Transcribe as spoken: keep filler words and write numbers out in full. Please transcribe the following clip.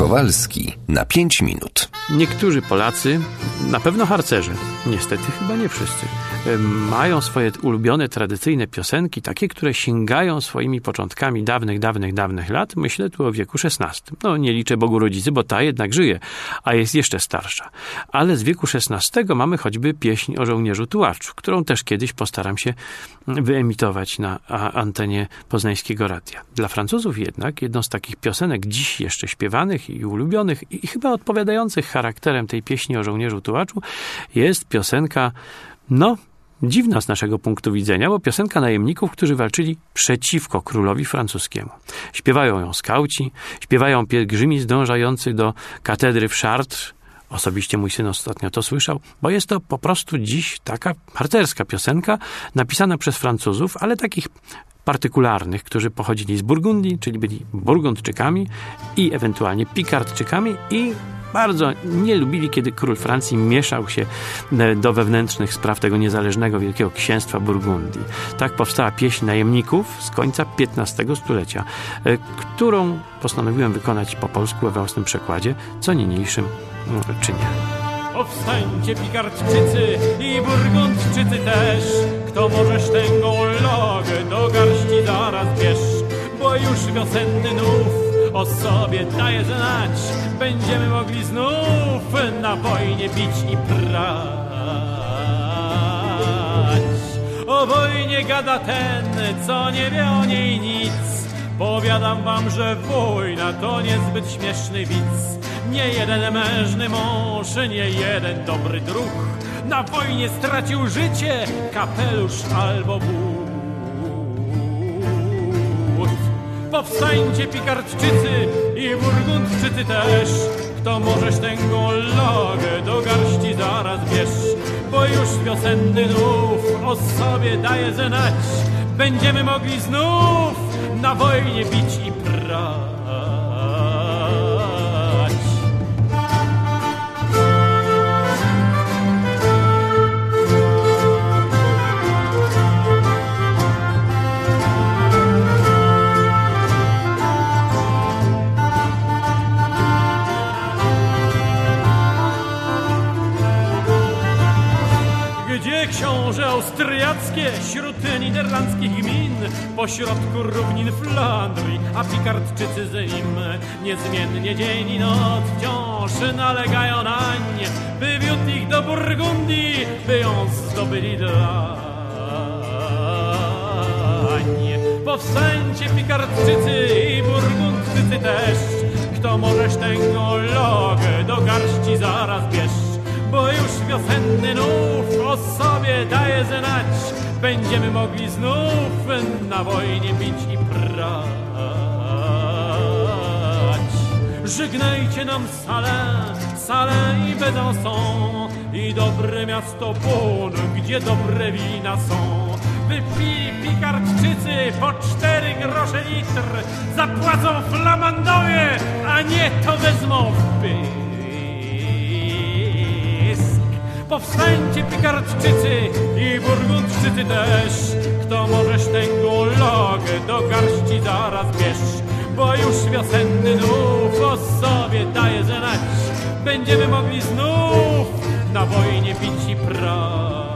Kowalski na pięć minut. Niektórzy Polacy, na pewno harcerze, niestety chyba nie wszyscy, mają swoje ulubione, tradycyjne piosenki, takie, które sięgają swoimi początkami dawnych, dawnych, dawnych lat. Myślę tu o wieku szesnastym. No, nie liczę Bogu Rodzicy, bo ta jednak żyje, a jest jeszcze starsza. Ale z wieku szesnastego mamy choćby pieśń o żołnierzu tułaczu, którą też kiedyś postaram się wyemitować na antenie poznańskiego radia. Dla Francuzów jednak jedną z takich piosenek dziś jeszcze śpiewanych i ulubionych i chyba odpowiadających charakterem tej pieśni o żołnierzu tułaczu jest piosenka, no, dziwna z naszego punktu widzenia, bo piosenka najemników, którzy walczyli przeciwko królowi francuskiemu. Śpiewają ją skauci, śpiewają pielgrzymi zdążający do katedry w Chartres. Osobiście mój syn ostatnio to słyszał, bo jest to po prostu dziś taka harcerska piosenka napisana przez Francuzów, ale takich partykularnych, którzy pochodzili z Burgundii, czyli byli Burgundczykami i ewentualnie Pikardczykami i bardzo nie lubili, kiedy król Francji mieszał się do wewnętrznych spraw tego niezależnego Wielkiego Księstwa Burgundii. Tak powstała pieśń najemników z końca piętnastego stulecia, którą postanowiłem wykonać po polsku we własnym przekładzie, co niniejszym czynię. Powstańcie Pikardczycy i Burgundczycy też, kto możesz tę logę do garści zaraz bierz, bo już wiosenny nów o sobie daje znać, będziemy mogli znów na wojnie bić i prać. O wojnie gada ten, co nie wie o niej nic. Powiadam wam, że wojna to niezbyt śmieszny widz. Nie jeden mężny mąż, nie jeden dobry druh na wojnie stracił życie, kapelusz albo but. Powstańcie Pikardczycy i Burgundczycy też, kto możesz tę logę do garści zaraz bierz, bo już wiosenny nów o sobie daje znać, będziemy mogli znów na wojnie bić i prać. Gdzie książę austriackie wśród niderlandzkich gmin, pośrodku równin Flandrii, a Pikardczycy z nim niezmiennie dzień i noc wciąż nalegają nań, by wiódł ich do Burgundii, by ją zdobyli dlań. Powstańcie Pikardczycy i Burgundczycy też, kto możesz tę logę do garści zaraz bierz, bo już wiosenny nów o sobie daje znać, będziemy mogli znów na wojnie bić i prać. Żegnajcie nam Salę, Salę i Besançon i dobre miasto Bonn, gdzie dobre wina są. Wypili Pikardczycy po cztery grosze litr, zapłacą Flamandowie, a nie to wezmą w pysk. Powstańcie Pikardczycy i Burgundczycy też, kto możesz tę logę do garści zaraz bierz, bo już wiosenny nów o sobie daje znać, będziemy mogli znów na wojnie bić i prać.